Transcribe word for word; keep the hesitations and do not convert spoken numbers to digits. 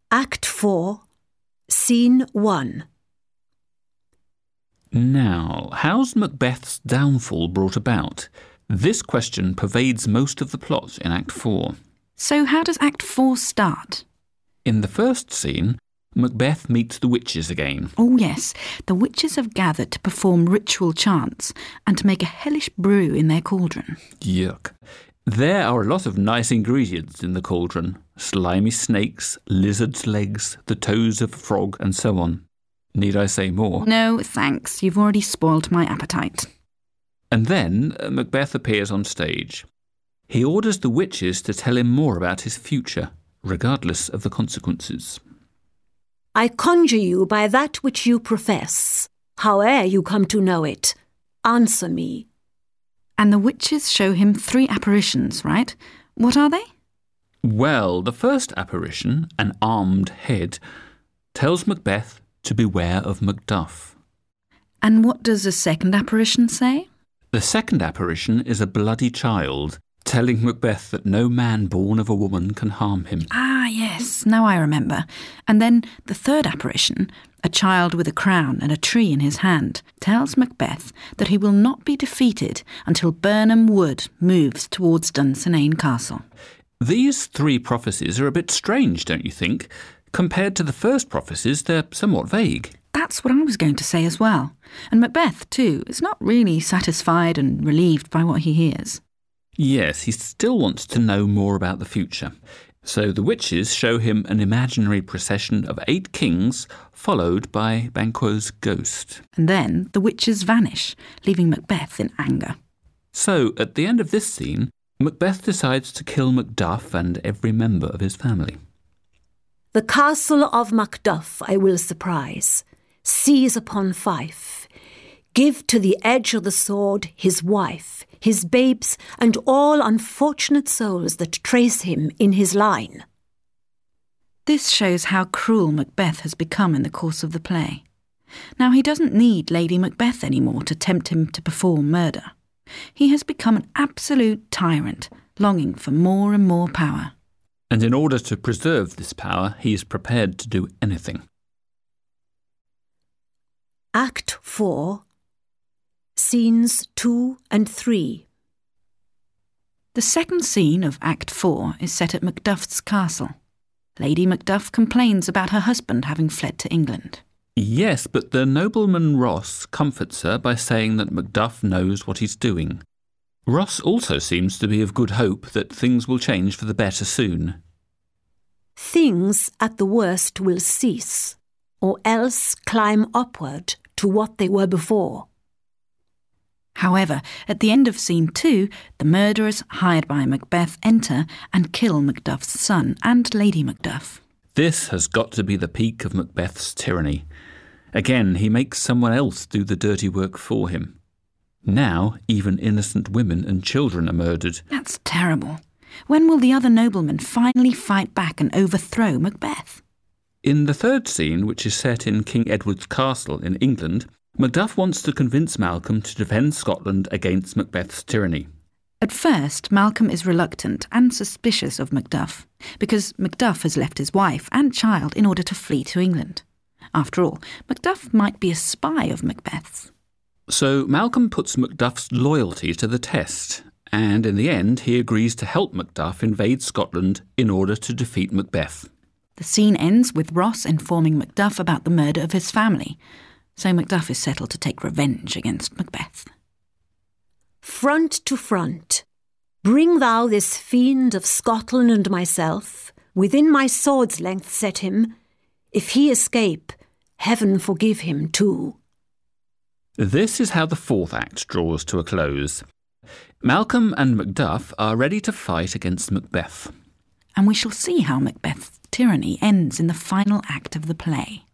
Act four, Scene one. Now, how's Macbeth's downfall brought about? This question pervades most of the plot in Act four. So how does Act four start? In the first scene, Macbeth meets the witches again. Oh yes, the witches have gathered to perform ritual chants and to make a hellish brew in their cauldron. Yuck. There are a lot of nice ingredients in the cauldron. Slimy snakes, lizard's legs, the toes of a frog, and so on. Need I say more? No, thanks. You've already spoilt my appetite. And then uh, Macbeth appears on stage. He orders the witches to tell him more about his future, regardless of the consequences. I conjure you by that which you profess, howe'er you come to know it, answer me. And the witches show him three apparitions, right? What are they? Well, the first apparition, an armed head, tells Macbeth to beware of Macduff. And what does the second apparition say? The second apparition is a bloody child, telling Macbeth that no man born of a woman can harm him. Ah, yes, now I remember. And then the third apparition, a child with a crown and a tree in his hand, tells Macbeth that he will not be defeated until Birnam Wood moves towards Dunsinane Castle. These three prophecies are a bit strange, don't you think? Compared to the first prophecies, they're somewhat vague. That's what I was going to say as well. And Macbeth, too, is not really satisfied and relieved by what he hears. Yes, he still wants to know more about the future. So the witches show him an imaginary procession of eight kings, followed by Banquo's ghost. And then the witches vanish, leaving Macbeth in anger. So, at the end of this scene, Macbeth decides to kill Macduff and every member of his family. The castle of Macduff I will surprise, seize upon Fife, give to the edge of the sword his wife, his babes, and all unfortunate souls that trace him in his line. This shows how cruel Macbeth has become in the course of the play. Now he doesn't need Lady Macbeth anymore to tempt him to perform murder. He has become an absolute tyrant, longing for more and more power. And in order to preserve this power, he is prepared to do anything. Act four, Scenes two and three. The second scene of Act four is set at Macduff's castle. Lady Macduff complains about her husband having fled to England. Yes, but the nobleman Ross comforts her by saying that Macduff knows what he's doing. Ross also seems to be of good hope that things will change for the better soon. Things at the worst will cease, or else climb upward to what they were before. However, at the end of scene two, the murderers hired by Macbeth enter and kill Macduff's son and Lady Macduff. This has got to be the peak of Macbeth's tyranny. Again, he makes someone else do the dirty work for him. Now, even innocent women and children are murdered. That's terrible. When will the other noblemen finally fight back and overthrow Macbeth? In the third scene, which is set in King Edward's castle in England, Macduff wants to convince Malcolm to defend Scotland against Macbeth's tyranny. At first, Malcolm is reluctant and suspicious of Macduff, because Macduff has left his wife and child in order to flee to England. After all, Macduff might be a spy of Macbeth's. So Malcolm puts Macduff's loyalty to the test, and in the end he agrees to help Macduff invade Scotland in order to defeat Macbeth. The scene ends with Ross informing Macduff about the murder of his family, so Macduff is settled to take revenge against Macbeth. Front to front, bring thou this fiend of Scotland and myself, within my sword's length set him. If he escape, heaven forgive him too. This is how the fourth act draws to a close. Malcolm and Macduff are ready to fight against Macbeth. And we shall see how Macbeth's tyranny ends in the final act of the play.